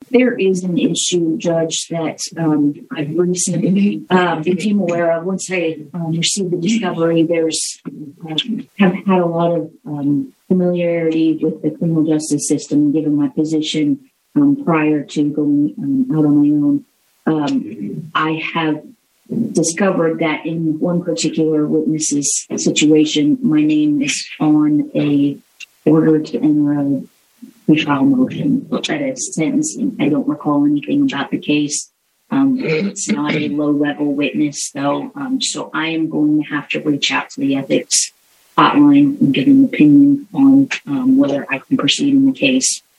There is an issue, Judge, that I recently became aware of. Once I received the discovery, have had a lot of familiarity with the criminal justice system, given my position prior to going out on my own. I have discovered that in one particular witness's situation, my name is on a order to enter a pretrial motion that is sentencing. I don't recall anything about the case. It's not a low-level witness, though, so I am going to have to reach out to the ethics hotline and get an opinion on whether I can proceed in the case.